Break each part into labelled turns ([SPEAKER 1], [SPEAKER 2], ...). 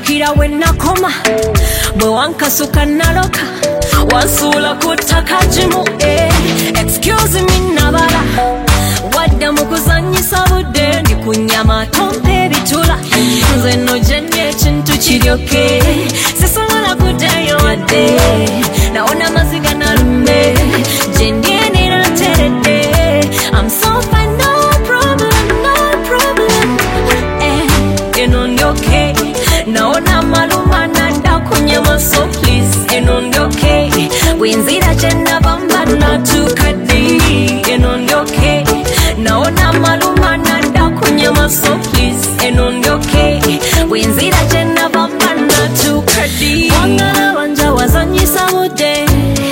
[SPEAKER 1] natandikira we nakoma bwe wankasuka naloka wansula kutaka jimu excuse me nabala wadda mukuzanyisa budde ndi kunyama tompe bitula nze nojenye ekintu kiryoke sisobola kuddayo wadde naona maziga nalume gyendyendera nteredde I'm so fine, no problem, no problem eno ndi okay naona maluma nanda kunyama so please eno ndi okay bwenzira kyenabamba natukaddi eno ndi okay naona maluma nanda kunyama so please eno ndi okay bwenzira kyenabamba natukaddi wangala wanja wazanyisa budde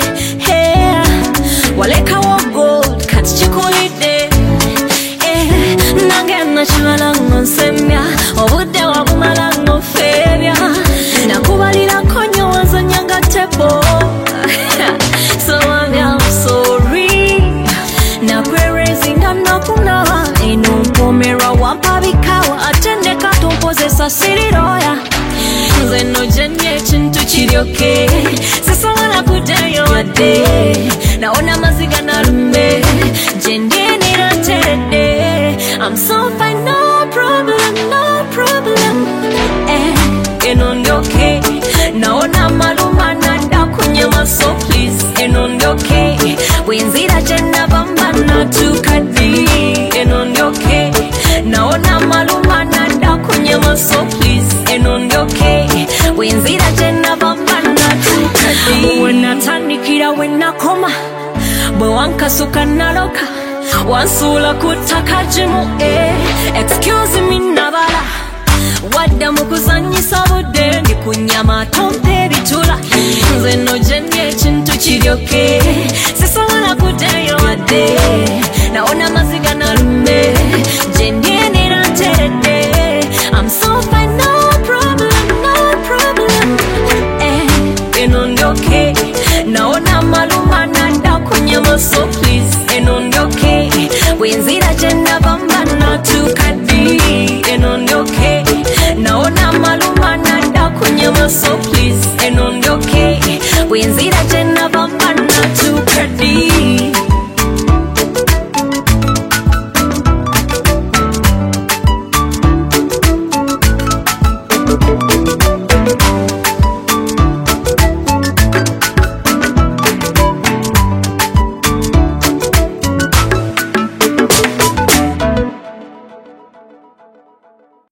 [SPEAKER 1] walekawo gold kati kikulidde nange nakimala ngonsemya obudde wabumala ngofeebya nakubalirako nnyo wazanyanga tebo so I'm sorry nakwerezinga nakunaba eno mpomerwa wampabikawa ate nekatomposesa siriroya nze nojenye ekintu kiryoke sisobola kuddayo wadde naona maziga nalume gyendyendera nteredde I'm so fine, no problem, no problem eno ndi okay naona maluma nanda kunyama so please eno ndi okay bwenzira kyenabamba natukaddi eno ndi okay naona maluma nanda kunyama so please eno ndi okay bwenzira kyenabamba natukaddi wenatandikira wenakoma bwe wankasuka naloka wansula kutaka jimu excuse me nabala wadda mukuzanyisa budde ndi kunyama tompe bitula nze nojenye ekintu kiryoke sisobola kuddayo wadde naona maziga nalume gyendyendera nteredde I'm so fine, no problem, no problem eno ndi okay naona maluma nanda kunyama so please eno ndi okay bwenzira kyenabamba natukaddi eno ndi okay naona maluma nanda kunyama so please eno ndi okay bwenzira